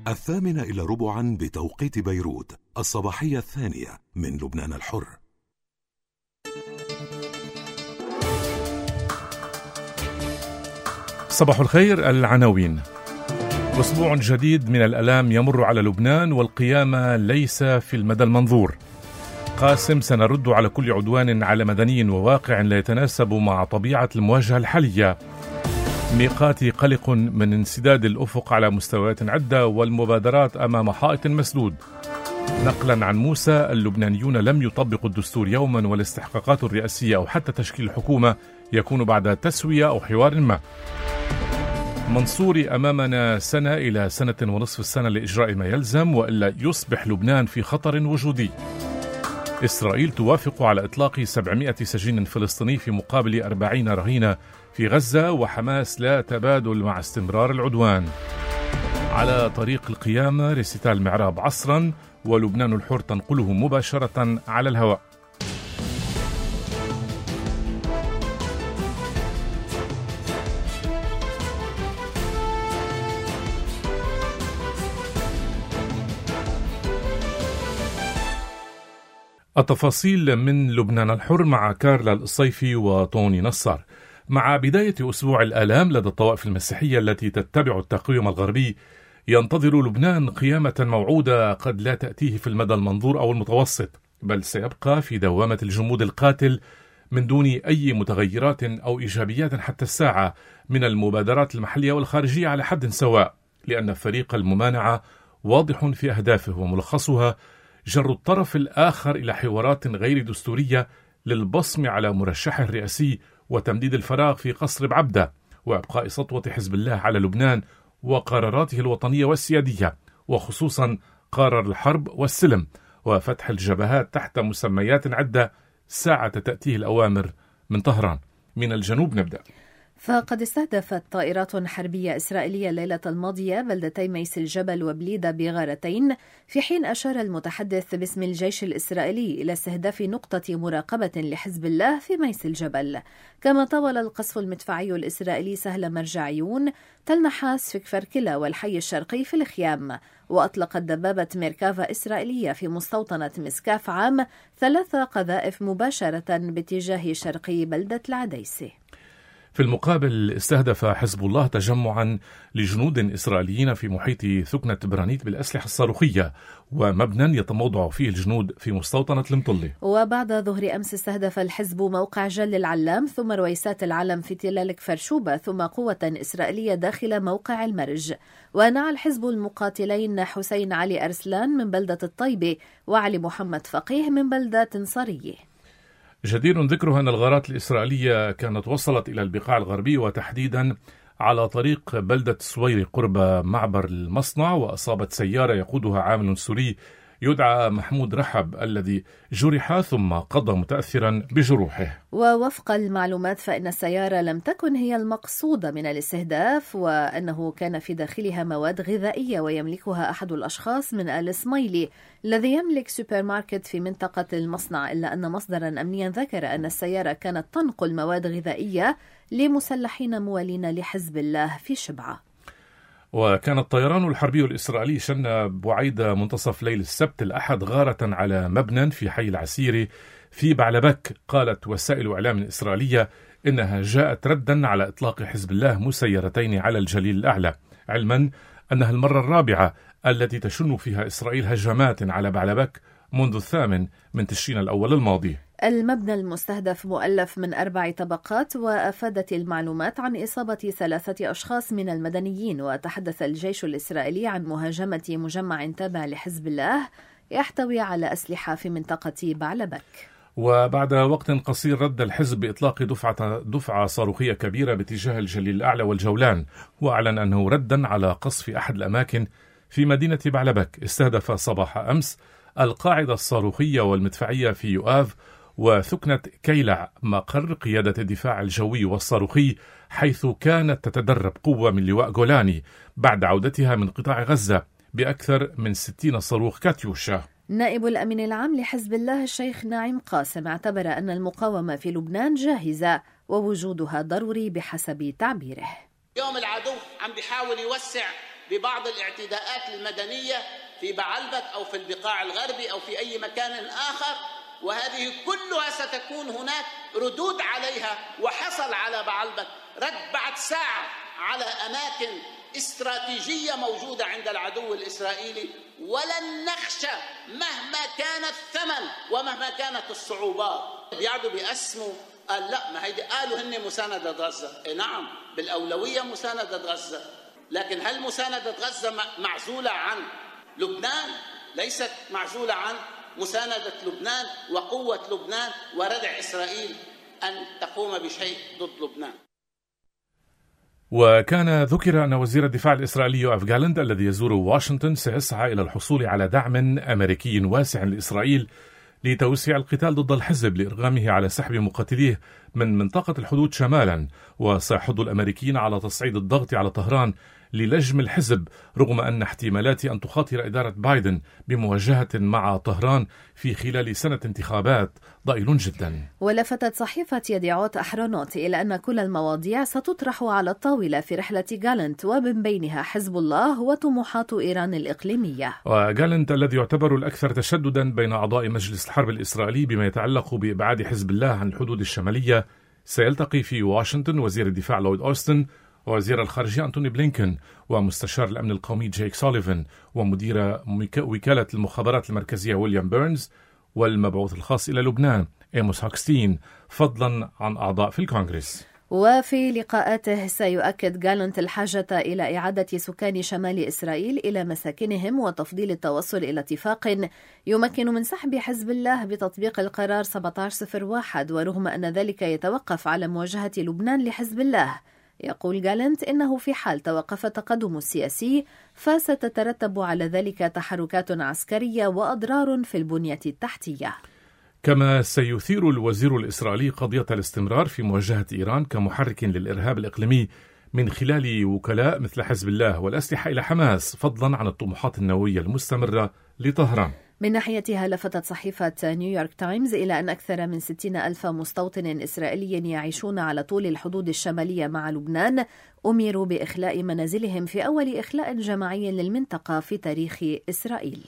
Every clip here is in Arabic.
8:15 بتوقيت بيروت، الصباحية الثانية من لبنان الحر. صباح الخير. العناوين: أسبوع جديد من الآلام يمر على لبنان والقيامة ليس في المدى المنظور. قاسم: سنرد على كل عدوان على مدني وواقع لا يتناسب مع طبيعة المواجهة الحالية. ميقاتي قلق من انسداد الأفق على مستويات عدة والمبادرات أمام حائط مسدود. نقلا عن موسى: اللبنانيون لم يطبقوا الدستور يوما والاستحقاقات الرئاسية أو حتى تشكيل الحكومة يكون بعد تسوية أو حوار ما. منصوري: أمامنا سنة إلى 1.5 سنة لإجراء ما يلزم وإلا يصبح لبنان في خطر وجودي. إسرائيل توافق على إطلاق 700 سجين فلسطيني في مقابل 40 رهينة في غزة، وحماس لا تبادل مع استمرار العدوان. على طريق القيامة ريسيتال معراب عصرا، ولبنان الحر تنقله مباشرة على الهواء. التفاصيل من لبنان الحر مع كارلا الصيفي وطوني نصار. مع بداية أسبوع الآلام لدى الطوائف المسيحية التي تتبع التقويم الغربي، ينتظر لبنان قيامة موعودة قد لا تأتيه في المدى المنظور أو المتوسط، بل سيبقى في دوامة الجمود القاتل من دون أي متغيرات أو إيجابيات حتى الساعة من المبادرات المحلية والخارجية على حد سواء، لأن فريق الممانعة واضح في أهدافه وملخصها جر الطرف الآخر إلى حوارات غير دستورية للبصم على مرشحه الرئاسي وتمديد الفراغ في قصر بعبدة وإبقاء سطوة حزب الله على لبنان وقراراته الوطنية والسيادية، وخصوصا قرار الحرب والسلم وفتح الجبهات تحت مسميات عدة ساعة تأتيه الأوامر من طهران. من الجنوب نبدأ. فقد استهدفت طائرات حربية إسرائيلية الليلة الماضية بلدتي ميس الجبل وبليدة بغارتين، في حين أشار المتحدث باسم الجيش الإسرائيلي إلى استهداف نقطة مراقبة لحزب الله في ميس الجبل. كما طول القصف المدفعي الإسرائيلي سهل مرجعيون، تل نحاس في كفر كلا والحي الشرقي في الخيام. وأطلقت دبابة ميركافا إسرائيلية في مستوطنة مسكاف عام 3 قذائف مباشرة باتجاه شرقي بلدة العديسة. في المقابل استهدف حزب الله تجمعا لجنود إسرائيليين في محيط ثكنة برانيت بالأسلحة الصاروخية ومبنى يتموضع فيه الجنود في مستوطنة المطلة. وبعد ظهر أمس استهدف الحزب موقع جل العلام ثم رويسات العلم في تلال كفرشوبة ثم قوة إسرائيلية داخل موقع المرج. ونعى الحزب المقاتلين حسين علي أرسلان من بلدة الطيبة وعلي محمد فقيه من بلدة صرية. جدير ذكرها أن الغارات الإسرائيلية كانت وصلت إلى البقاع الغربي وتحديدا على طريق بلدة سويري قرب معبر المصنع، وأصابت سيارة يقودها عامل سوري يدعى محمود رحب الذي جرح ثم قضى متأثرا بجروحه. ووفق المعلومات فإن السيارة لم تكن هي المقصودة من الاستهداف، وأنه كان في داخلها مواد غذائية ويملكها أحد الأشخاص من آل اسماعيلي الذي يملك سوبر ماركت في منطقة المصنع، إلا أن مصدرا أمنيا ذكر أن السيارة كانت تنقل مواد غذائية لمسلحين موالين لحزب الله في شبعة. وكان الطيران الحربي الإسرائيلي شن بعيد منتصف ليل السبت الأحد غارة على مبنى في حي العسيري في بعلبك. قالت وسائل إعلام إسرائيلية إنها جاءت ردا على إطلاق حزب الله مسيرتين على الجليل الأعلى، علما أنها المرة الرابعة التي تشن فيها إسرائيل هجمات على بعلبك منذ 8 تشرين الأول الماضي. المبنى المستهدف مؤلف من 4 طبقات، وأفادت المعلومات عن إصابة 3 أشخاص من المدنيين. وتحدث الجيش الإسرائيلي عن مهاجمة مجمع تابع لحزب الله يحتوي على أسلحة في منطقة بعلبك. وبعد وقت قصير رد الحزب بإطلاق دفعة صاروخية كبيرة باتجاه الجليل الأعلى والجولان، وأعلن أنه ردا على قصف أحد الأماكن في مدينة بعلبك. استهدف صباح أمس القاعدة الصاروخية والمدفعية في يؤاف وثكنة كيلع مقر قيادة الدفاع الجوي والصاروخي، حيث كانت تتدرب قوة من لواء جولاني بعد عودتها من قطاع غزة بأكثر من 60 صاروخ كاتيوشا. نائب الأمين العام لحزب الله الشيخ ناعم قاسم اعتبر أن المقاومة في لبنان جاهزة ووجودها ضروري بحسب تعبيره. اليوم العدو عم بيحاول يوسع ببعض الاعتداءات المدنية في بعلبك أو في البقاع الغربي أو في أي مكان آخر، وهذه كلها ستكون هناك ردود عليها. وحصل على بعلبك رد بعد ساعة على أماكن استراتيجية موجودة عند العدو الإسرائيلي، ولن نخشى مهما كان الثمن ومهما كانت الصعوبات. بيعدوا بيقسموا، قال لا، ما هيدي قالوا هن مساندة غزة. نعم، بالأولوية مساندة غزة، لكن هل مساندة غزة معزولة عن لبنان؟ ليست معزولة عن مساندة لبنان وقوة لبنان وردع إسرائيل أن تقوم بشيء ضد لبنان. وكان ذكر أن وزير الدفاع الإسرائيلي يوآف جالنت الذي يزور واشنطن سيسعى إلى الحصول على دعم أمريكي واسع لإسرائيل لتوسيع القتال ضد الحزب لإرغامه على سحب مقاتليه من منطقة الحدود شمالا، وسيحض الأمريكيين على تصعيد الضغط على طهران للجم الحزب، رغم أن احتمالات أن تخاطر إدارة بايدن بمواجهة مع طهران في خلال سنة انتخابات ضئيل جدا. ولفتت صحيفة يديعوت أحرونوت إلى أن كل المواضيع ستطرح على الطاولة في رحلة جالنت، ومن بينها حزب الله وطموحات إيران الإقليمية. وجالنت الذي يعتبر الأكثر تشددا بين أعضاء مجلس الحرب الإسرائيلي بما يتعلق بإبعاد حزب الله عن الحدود الشمالية، سيلتقي في واشنطن وزير الدفاع لويد أوستن ووزير الخارجية أنتوني بلينكن ومستشار الأمن القومي جيك سوليفان ومدير وكالة المخابرات المركزية ويليام بيرنز والمبعوث الخاص إلى لبنان إيموس هوكستين، فضلا عن أعضاء في الكونغرس. وفي لقاءاته سيؤكد جالنت الحاجة إلى إعادة سكان شمال إسرائيل إلى مساكنهم وتفضيل التوصل إلى اتفاق يمكن من سحب حزب الله بتطبيق القرار 1701، ورغم أن ذلك يتوقف على مواجهة لبنان لحزب الله. يقول جالنت إنه في حال توقف التقدم السياسي فستترتب على ذلك تحركات عسكرية وأضرار في البنية التحتية. كما سيثير الوزير الإسرائيلي قضية الاستمرار في مواجهة إيران كمحرك للإرهاب الإقليمي من خلال وكلاء مثل حزب الله والأسلحة إلى حماس، فضلا عن الطموحات النووية المستمرة لطهران. من ناحيتها لفتت صحيفة نيويورك تايمز إلى أن أكثر من 60,000 مستوطن إسرائيلي يعيشون على طول الحدود الشمالية مع لبنان أمروا بإخلاء منازلهم في أول إخلاء جماعي للمنطقة في تاريخ إسرائيل.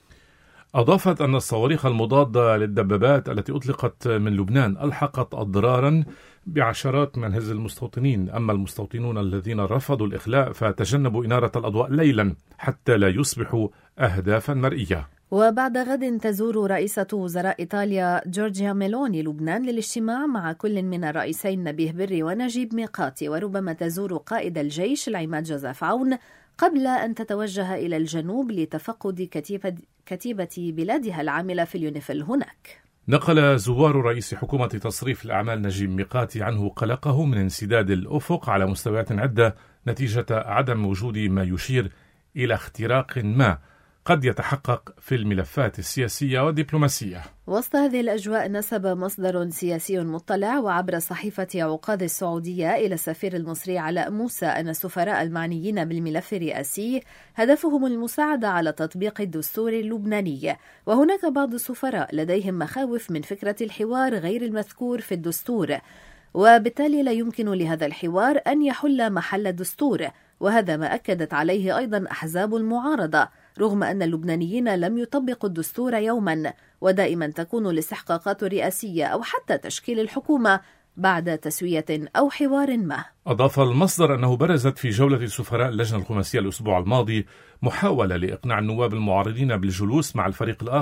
أضافت أن الصواريخ المضادة للدبابات التي أطلقت من لبنان ألحقت أضرارا بعشرات منازل المستوطنين، أما المستوطنون الذين رفضوا الإخلاء فتجنبوا إنارة الأضواء ليلا حتى لا يصبحوا أهدافا مرئية. وبعد غد تزور رئيسة وزراء إيطاليا جورجيا ميلوني لبنان للاجتماع مع كل من الرئيسين نبيه بري ونجيب ميقاتي، وربما تزور قائد الجيش العماد جوزيف عون قبل أن تتوجه إلى الجنوب لتفقد كتيبة بلادها العاملة في اليونيفيل هناك. نقل زوار رئيس حكومة تصريف الأعمال نجيب ميقاتي عنه قلقه من انسداد الأفق على مستويات عدة نتيجة عدم وجود ما يشير إلى اختراق ما قد يتحقق في الملفات السياسية والدبلوماسية. وسط هذه الأجواء نسب مصدر سياسي مطلع وعبر صحيفة عقاد السعودية إلى السفير المصري علاء موسى أن السفراء المعنيين بالملف الرئاسي هدفهم المساعدة على تطبيق الدستور اللبناني، وهناك بعض السفراء لديهم مخاوف من فكرة الحوار غير المذكور في الدستور، وبالتالي لا يمكن لهذا الحوار أن يحل محل الدستور، وهذا ما أكدت عليه أيضا أحزاب المعارضة، رغم أن اللبنانيين لم يطبقوا الدستور يوما، ودائما تكون الاستحقاقات الرئاسية أو حتى تشكيل الحكومة بعد تسوية أو حوار ما. أضاف المصدر أنه برزت في جولة سفراء اللجنة الخماسية الأسبوع الماضي محاولة لإقناع النواب المعارضين بالجلوس مع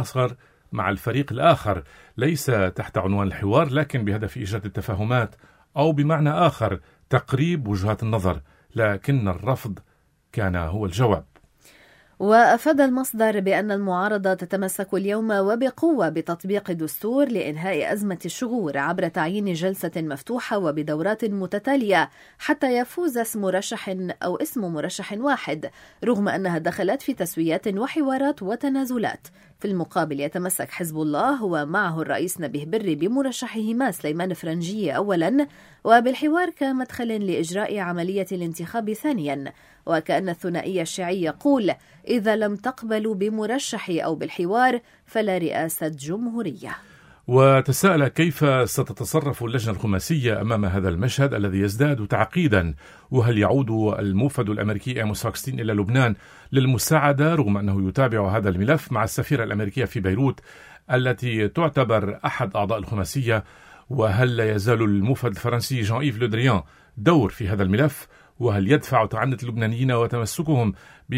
الفريق الآخر ليس تحت عنوان الحوار، لكن بهدف إيجاد التفاهمات، أو بمعنى آخر تقريب وجهات النظر، لكن الرفض كان هو الجواب. وأفاد المصدر بأن المعارضة تتمسك اليوم وبقوة بتطبيق الدستور لإنهاء أزمة الشغور عبر تعيين جلسة مفتوحة وبدورات متتالية حتى يفوز اسم مرشح واحد، رغم أنها دخلت في تسويات وحوارات وتنازلات. في المقابل يتمسك حزب الله ومعه الرئيس نبيه بري بمرشحهما سليمان فرنجية أولا، وبالحوار كمدخل لإجراء عملية الانتخاب ثانيا، وكأن الثنائي الشيعي يقول: إذا لم تقبلوا بمرشحي أو بالحوار فلا رئاسة جمهورية. وتساءل كيف ستتصرف اللجنة الخماسية أمام هذا المشهد الذي يزداد تعقيدا، وهل يعود الموفد الأمريكي آموس هوكستين إلى لبنان للمساعدة رغم أنه يتابع هذا الملف مع السفيرة الأمريكية في بيروت التي تعتبر أحد أعضاء الخماسية، وهل لا يزال الموفد الفرنسي جان إيف لو دريان دور في هذا الملف، وهل يدفع تعنت اللبنانيين وتمسكهم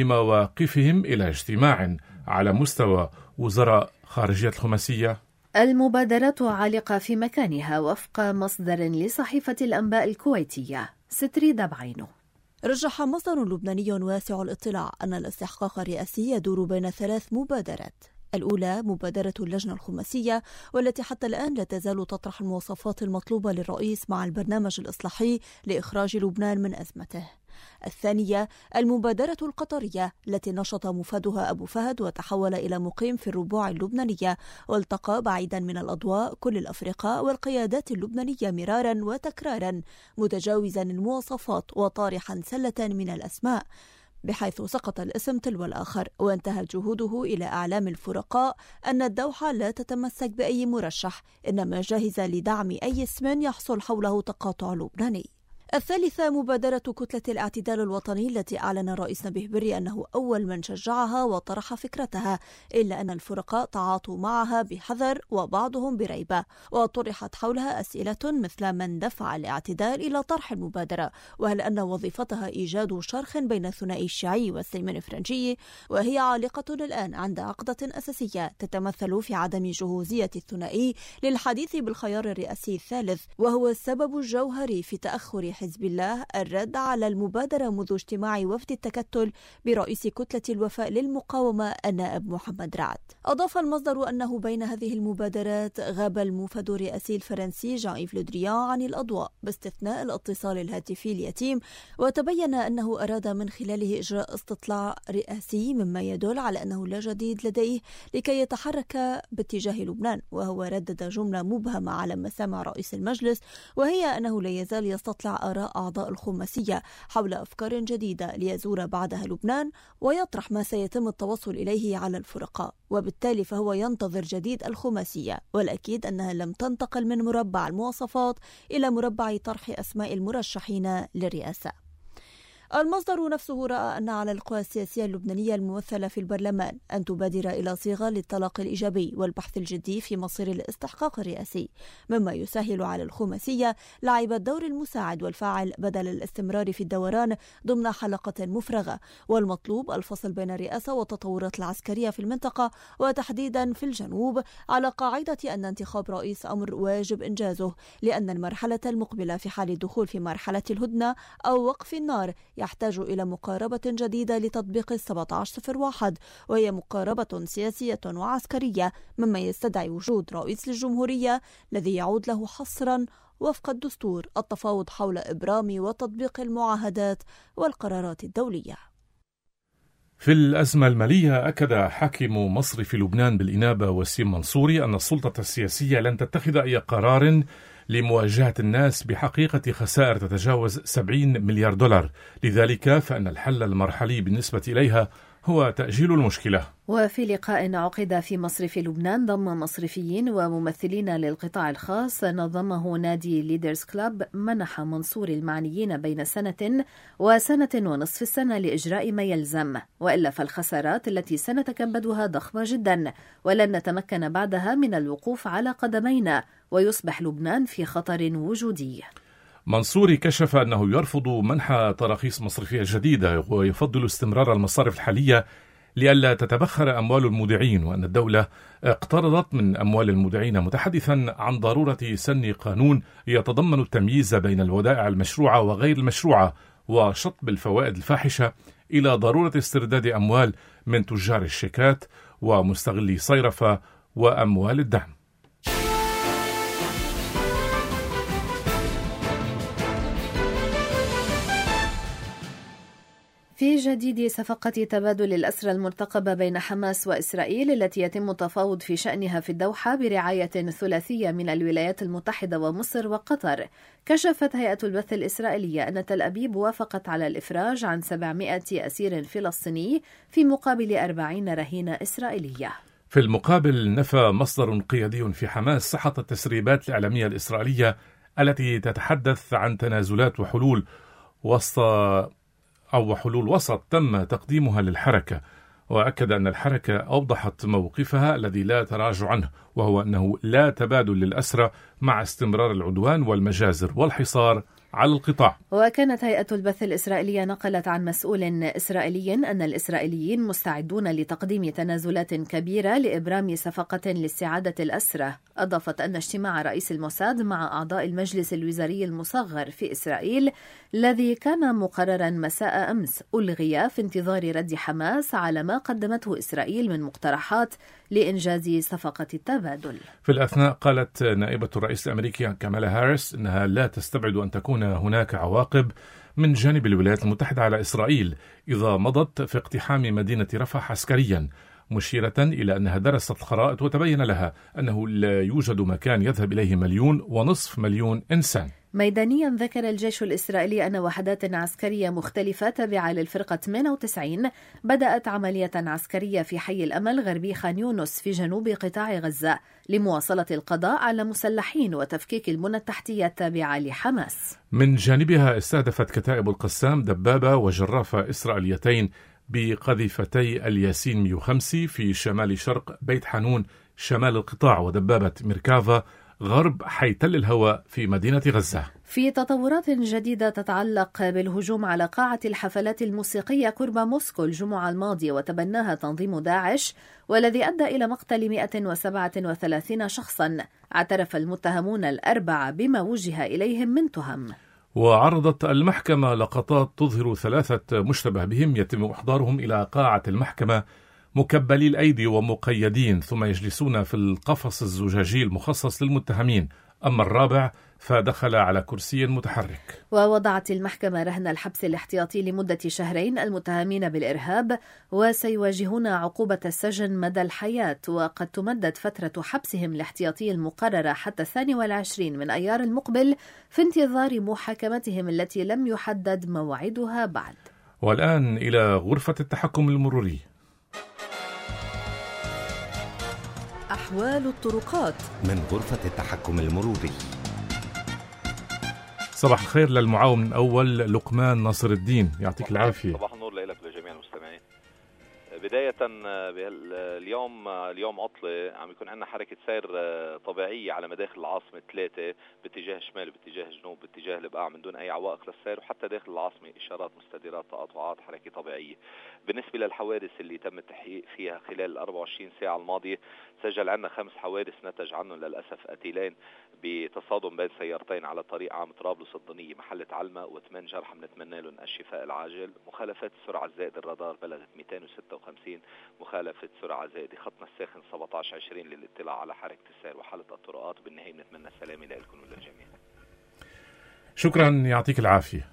بمواقفهم إلى اجتماع على مستوى وزراء خارجية الخماسية؟ المبادرات عالقة في مكانها وفق مصدر لصحيفة الأنباء الكويتية ستري دبعينو. رجح مصدر لبناني واسع الاطلاع أن الاستحقاق الرئاسي يدور بين 3 مبادرات. الأولى مبادرة اللجنة الخماسية، والتي حتى الآن لا تزال تطرح المواصفات المطلوبة للرئيس مع البرنامج الإصلاحي لإخراج لبنان من أزمته. الثانية المبادرة القطرية، التي نشط مفادها أبو فهد وتحول إلى مقيم في الربوع اللبنانية، والتقى بعيدا من الأضواء كل الأفرقاء والقيادات اللبنانية مرارا وتكرارا، متجاوزا المواصفات وطارحا سلة من الأسماء، بحيث سقط الاسم تلو الآخر، وانتهت جهوده إلى إعلام الفرقاء أن الدوحة لا تتمسك بأي مرشح، إنما جاهزة لدعم أي اسم يحصل حوله تقاطع لبناني. الثالثة مبادرة كتلة الاعتدال الوطني، التي أعلن الرئيس نبيه بري أنه أول من شجعها وطرح فكرتها، إلا أن الفرقاء تعاطوا معها بحذر وبعضهم بريبة، وطرحت حولها أسئلة مثل من دفع الاعتدال إلى طرح المبادرة، وهل أن وظيفتها إيجاد شرخ بين الثنائي الشيعي والسلمان الفرنجي، وهي عالقة الآن عند عقدة أساسية تتمثل في عدم جهوزية الثنائي للحديث بالخيار الرئاسي الثالث، وهو السبب الجوهري في تأخر حزب الله الرد على المبادرة منذ اجتماع وفد التكتل برئيس كتلة الوفاء للمقاومة النائب محمد رعد. أضاف المصدر أنه بين هذه المبادرات غاب الموفد الرئاسي الفرنسي جان إيف لو دريان عن الأضواء باستثناء الاتصال الهاتفي اليتيم، وتبين أنه أراد من خلاله إجراء استطلاع رئاسي، مما يدل على أنه لا جديد لديه لكي يتحرك باتجاه لبنان، وهو ردد جملة مبهمة على مسامع رئيس المجلس، وهي أنه لا يزال يستطلع آراء أعضاء الخماسية حول أفكار جديدة ليزور بعدها لبنان ويطرح ما سيتم التوصل إليه على الفرقاء، وبالتالي فهو ينتظر جديد الخماسية، والأكيد أنها لم تنتقل من مربع المواصفات إلى مربع طرح أسماء المرشحين للرئاسة. المصدر نفسه رأى أن على القوى السياسية اللبنانية الممثلة في البرلمان أن تبادر إلى صيغة للتلاقي الإيجابي والبحث الجدي في مصير الاستحقاق الرئاسي، مما يسهل على الخماسية لعب الدور المساعد والفاعل بدل الاستمرار في الدوران ضمن حلقة مفرغة. والمطلوب الفصل بين الرئاسة والتطورات العسكرية في المنطقة، وتحديدا في الجنوب، على قاعدة أن انتخاب رئيس أمر واجب إنجازه، لأن المرحلة المقبلة في حال الدخول في مرحلة الهدنة أو وقف النار يحتاج إلى مقاربة جديدة لتطبيق 1701، وهي مقاربة سياسية وعسكرية، مما يستدعي وجود رئيس للجمهورية الذي يعود له حصرا وفق الدستور التفاوض حول إبرام وتطبيق المعاهدات والقرارات الدولية. في الأزمة المالية أكد حاكم مصرف لبنان بالإنابة وسيم منصوري أن السلطة السياسية لن تتخذ أي قرار لمواجهة الناس بحقيقة خسائر تتجاوز 70 مليار دولار، لذلك فإن الحل المرحلي بالنسبة إليها هو تأجيل المشكلة. وفي لقاء عقد في مصرف لبنان ضم مصرفيين وممثلين للقطاع الخاص نظمه نادي ليدرز كلاب، منح منصور المعنيين بين 1 وسنة ونصف السنة لإجراء ما يلزم، وإلا فالخسارات التي سنتكبدها ضخمة جدا، ولن نتمكن بعدها من الوقوف على قدمينا، ويصبح لبنان في خطر وجودي. منصوري كشف أنه يرفض منح تراخيص مصرفية جديدة، ويفضل استمرار المصارف الحالية لئلا تتبخر أموال المودعين، وأن الدولة اقترضت من أموال المودعين، متحدثا عن ضرورة سن قانون يتضمن التمييز بين الودائع المشروعة وغير المشروعة وشطب الفوائد الفاحشة، إلى ضرورة استرداد أموال من تجار الشيكات ومستغلي صيرفة وأموال الدعم. في جديد صفقة تبادل الأسرى المرتقبة بين حماس وإسرائيل التي يتم التفاوض في شأنها في الدوحة برعاية ثلاثية من الولايات المتحدة ومصر وقطر، كشفت هيئة البث الإسرائيلية أن تل أبيب وافقت على الإفراج عن 700 أسير فلسطيني في مقابل 40 رهينة إسرائيلية. في المقابل نفى مصدر قيادي في حماس صحة التسريبات الإعلامية الإسرائيلية التي تتحدث عن تنازلات وحلول وسط تم تقديمها للحركة، وأكد أن الحركة أوضحت موقفها الذي لا تراجع عنه، وهو أنه لا تبادل للأسرى مع استمرار العدوان والمجازر والحصار على القطاع. وكانت هيئة البث الإسرائيلية نقلت عن مسؤول إسرائيلي أن الإسرائيليين مستعدون لتقديم تنازلات كبيرة لإبرام صفقة لاستعادة الأسرى. أضافت أن اجتماع رئيس الموساد مع أعضاء المجلس الوزاري المصغر في إسرائيل الذي كان مقررا مساء أمس ألغي في انتظار رد حماس على ما قدمته إسرائيل من مقترحات لإنجاز صفقة التبادل. في الأثناء قالت نائبة الرئيس الأمريكي كامالا هاريس أنها لا تستبعد أن تكون هناك عواقب من جانب الولايات المتحدة على إسرائيل إذا مضت في اقتحام مدينة رفح عسكريا، مشيرة إلى أنها درست الخرائط وتبين لها أنه لا يوجد مكان يذهب إليه 1.5 مليون إنسان. ميدانيا ذكر الجيش الإسرائيلي أن وحدات عسكرية مختلفة تابعة للفرقة 98 بدأت عملية عسكرية في حي الأمل غربي خان يونس في جنوب قطاع غزة لمواصلة القضاء على مسلحين وتفكيك المنى التحتية التابعة لحماس. من جانبها استهدفت كتائب القسام دبابة وجرافة إسرائيليتين بقذيفتي الياسين 105 في شمال شرق بيت حانون شمال القطاع، ودبابة ميركافا غرب حي تل الهواء في مدينة غزة. في تطورات جديدة تتعلق بالهجوم على قاعة الحفلات الموسيقية قرب موسكو الجمعة الماضية وتبناها تنظيم داعش، والذي أدى إلى مقتل 137 شخصا، اعترف المتهمون الأربعة بما وجه إليهم من تهم. وعرضت المحكمة لقطات تظهر 3 مشتبه بهم يتم إحضارهم إلى قاعة المحكمة مكبلي الأيدي ومقيدين، ثم يجلسون في القفص الزجاجي المخصص للمتهمين، أما الرابع فدخل على كرسي متحرك. ووضعت المحكمة رهن الحبس الاحتياطي لمدة 2 شهرين المتهمين بالإرهاب، وسيواجهون عقوبة السجن مدى الحياة، وقد تمدد فترة حبسهم الاحتياطي المقررة حتى 22 من أيار المقبل في انتظار محاكمتهم التي لم يحدد موعدها بعد. والآن إلى غرفة التحكم المروري. أحوال الطرقات من غرفة التحكم المروري. صباح الخير للمعاون الأول لقمان ناصر الدين، يعطيك العافية. صباح النور لك ولجميع المستمعين. بداية اليوم عطلة، عم يكون عندنا حركة سير طبيعية على مداخل العاصمة 3 باتجاه شمال باتجاه جنوب باتجاه البقاع من دون أي عوائق للسير، وحتى داخل العاصمة إشارات مستديرات تقاطعات حركة طبيعية. بالنسبة للحوادث اللي تم التحقيق فيها خلال 24 ساعة الماضية، سجل عندنا 5 حوادث نتج عنهم للأسف قتيلين بتصادم بين سيارتين على طريق عام طرابلس الضنية محلة علمة، و8 جرحى بنتمنى لهم الشفاء العاجل. مخالفات السرعة الزائدة الرادار بلغت 256 مخالفة سرعة زائدة. خطنا الساخن 1720 للاطلاع على حركة السير وحالة الطرقات، وبالنهاية بنتمنى السلامة لكم وللجميع. شكرا، يعطيك العافية.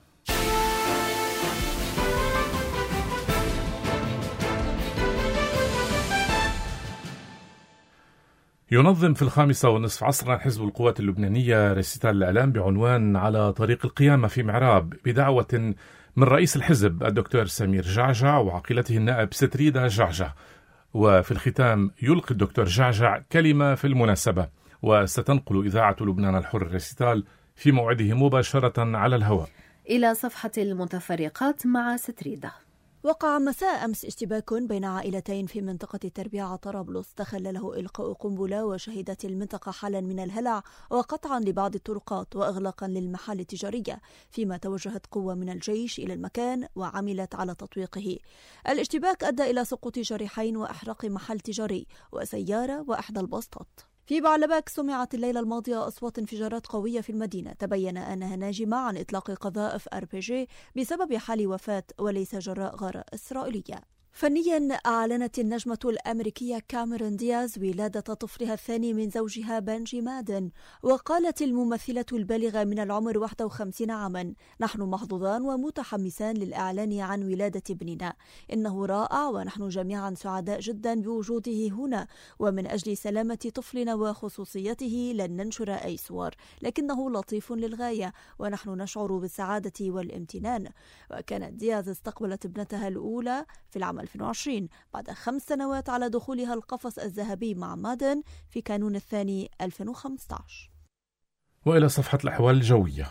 ينظم في 5:30 عصرا حزب القوات اللبنانية ريسيتال الإعلام بعنوان على طريق القيامة في معراب، بدعوة من رئيس الحزب الدكتور سمير جعجع وعقيلته النائب ستريدا جعجع. وفي الختام يلقي الدكتور جعجع كلمة في المناسبة، وستنقل إذاعة لبنان الحر ريسيتال في موعده مباشرة على الهواء. إلى صفحة المتفرقات مع ستريدا. وقع مساء أمس اشتباك بين عائلتين في منطقة التربيع طرابلس تخلله إلقاء قنبلة، وشهدت المنطقة حالا من الهلع وقطعا لبعض الطرقات وإغلاقا للمحال التجارية، فيما توجهت قوة من الجيش إلى المكان وعملت على تطويقه. الاشتباك أدى إلى سقوط جريحين وإحراق محل تجاري وسيارة وإحدى البسطات. في بعلبك سمعت الليلة الماضية أصوات انفجارات قوية في المدينة، تبين أنها ناجمة عن إطلاق قذائف RPG بسبب حال وفاة وليس جراء غارة إسرائيلية. فنيا، أعلنت النجمة الأمريكية كاميرون دياز ولادة طفلها الثاني من زوجها بنجي مادن، وقالت الممثلة البالغة من العمر 51 عاما: نحن محظوظان ومتحمسان للإعلان عن ولادة ابننا، إنه رائع ونحن جميعا سعداء جدا بوجوده هنا، ومن أجل سلامة طفلنا وخصوصيته لن ننشر أي صور، لكنه لطيف للغاية ونحن نشعر بالسعادة والامتنان. وكانت دياز استقبلت ابنتها الأولى في العمل عام 2020 بعد 5 سنوات على دخولها القفص الذهبي مع مادن في كانون الثاني 2015. وإلى صفحة الأحوال الجوية.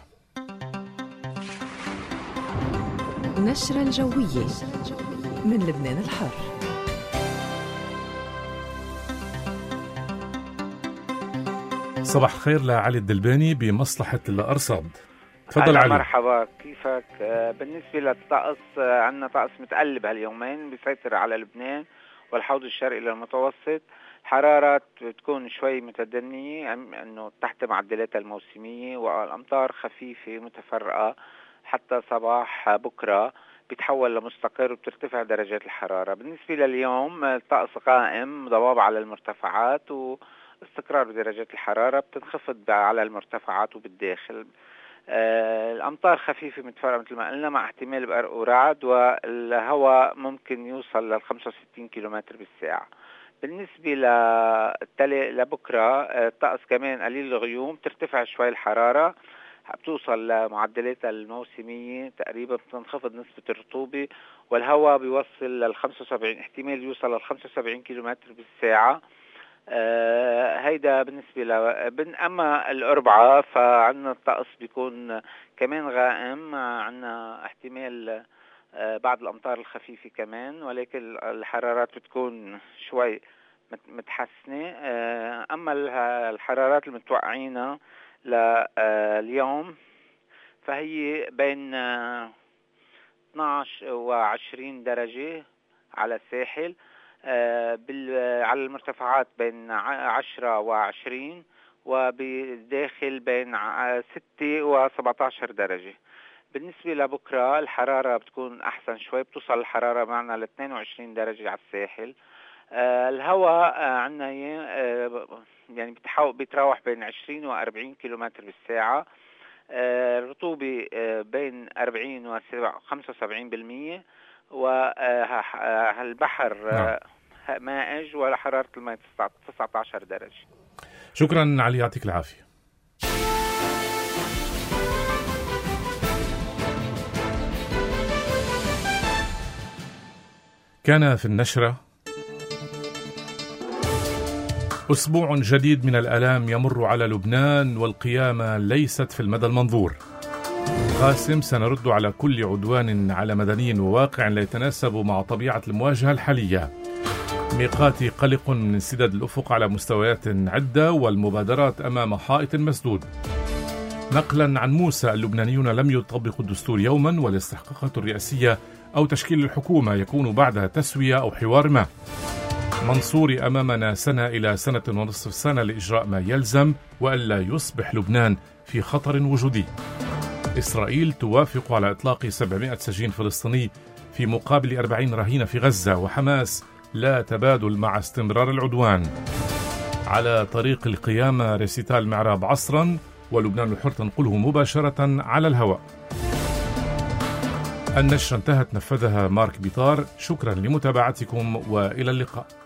نشرة الجوية من لبنان الحر. صباح الخير لعلي الدلباني بمصلحة الأرصاد. تفضل علي. مرحبا، كيفك؟ بالنسبة للطقس، عندنا طقس متقلب هاليومين بيسيطر على لبنان والحوض الشرقي للمتوسط. حرارات بتكون شوي متدنية، انه تحت معدلاتها الموسمية، والأمطار خفيفة متفرقة حتى صباح بكرة بيتحول لمستقر وبترتفع درجات الحرارة. بالنسبة لليوم الطقس قائم، ضباب على المرتفعات واستقرار بدرجات الحرارة، بتنخفض على المرتفعات وبالداخل. الأمطار خفيفة متفرقة مثل ما قلنا، مع احتمال برق ورعد، والهواء ممكن يوصل لل 65 كيلومتر بالساعة. بالنسبة لبكرة الطقس كمان قليل الغيوم، ترتفع شوي الحرارة، بتوصل لمعدلاتها الموسمية تقريبا، بتنخفض نسبة الرطوبة، والهواء بيوصل لل 75، احتمال يوصل لل 75 كيلومتر بالساعة. هيدا بالنسبة أما الأربعة فعنا الطقس بيكون كمان غائم، عنا احتمال بعض الأمطار الخفيفة كمان، ولكن الحرارات بتكون شوي متحسنة. أما الحرارات المتوقعينها لليوم فهي بين 12 و20 درجة على الساحل، على المرتفعات بين 10 و20، وبالداخل بين 6 و17 درجة. بالنسبة لبكرة الحرارة بتكون أحسن شوي، بتوصل الحرارة معنا ل 22 درجة على الساحل. الهواء عنا يعني بيتراوح بين 20 و40 كيلومتر بالساعة. الرطوبة بين 40 و 75%، والبحر مائج، وحرارة الماء 19 درجة. شكرا علي، يعطيك العافية. كان في النشرة: أسبوع جديد من الآلام يمر على لبنان، والقيامة ليست في المدى المنظور. قاسم: سنرد على كل عدوان على مدني وواقع لا يتناسب مع طبيعة المواجهة الحالية. ميقاتي قلق من انسداد الأفق على مستويات عدة، والمبادرات أمام حائط مسدود. نقلا عن موسى: اللبنانيون لم يطبقوا الدستور يوما، والاستحقاقات الرئاسية أو تشكيل الحكومة يكون بعدها تسوية أو حوار ما. منصوري: أمامنا سنة إلى 1.5 سنة لإجراء ما يلزم، وألا يصبح لبنان في خطر وجودي. إسرائيل توافق على إطلاق 700 سجين فلسطيني في مقابل 40 رهينة في غزة، وحماس: لا تبادل مع استمرار العدوان. على طريق القيامة ريسيتال معراب عصرا، ولبنان الحر تنقله مباشرة على الهواء. النشرة انتهت، نفذها مارك بيطار. شكرا لمتابعتكم، وإلى اللقاء.